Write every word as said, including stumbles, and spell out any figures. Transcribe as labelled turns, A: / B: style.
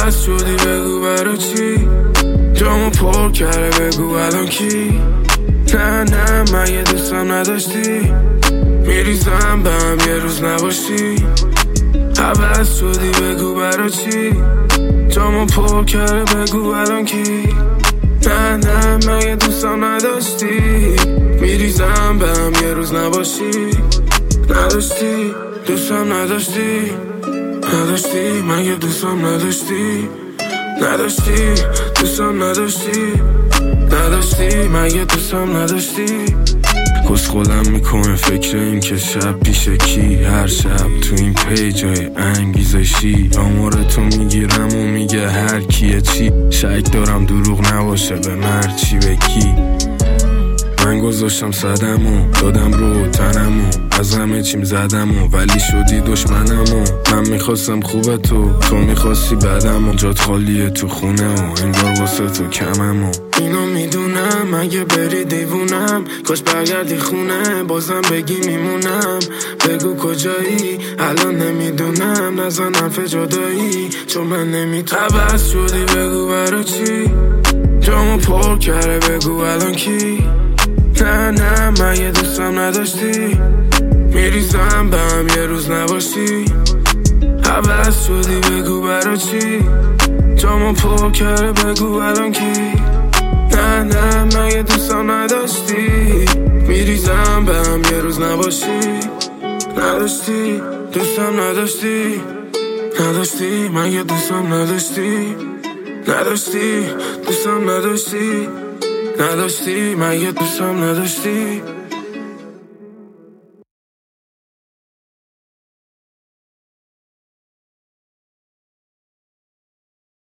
A: عوض شدی بگو برا چی، جامو پر کرده بگو الان کی. نه نه مگه دوستم نداشتی، میریزم به هم یه روز نباشی. عوض شدی بگو برا چی، جامو پر کرده بگو الان کی. نه نه مگه دوستم نداشتی، میریزم به هم یه روز نباشی. نداشتی دوستم نداشتی، نداشتی مگه دوستم نداشتی. نداشتی دوستم نداشتی، نداشتی مگه دوستم نداشتی. کسخولم میکنه فکر این که شب پیش کی، هر شب تو این پیجای انگیزشی آمارتو میگیرم و میگه هر کیه چی. شک دارم دروغ نباشه به مرد چی به کی. من گذاشتم صدمو دادم رو تنمو، از همه چیم زدمو ولی شدی دشمنمو. من میخواستم خوبه تو، تو میخواستی بدمو. جات خالیه تو خونه و انگار واسه تو کممو. اینو میدونم اگه بری دیوونم، کاش برگردی خونه بازم بگی میمونم. بگو کجایی الان نمیدونم، نزن حرف جدایی چون من نمیتونم. عوض شدی بگو برا چی، جامو پر کرده بگو الان کی. نه نه مگه دوستم نداشتی، میریزم به هم یه روز نباشی. عوض شدی بگو برا چی، جامو پر کرده بگو الان کی. نه نه مگه دوستم نداشتی، میریزم به هم یه روز نباشی. نداشتی دوستم نداشتی، نداشتی مگه دوستم نداشتی. نداشتی دوستم نداشتی، نداشتی مگه دوستم نداشتی.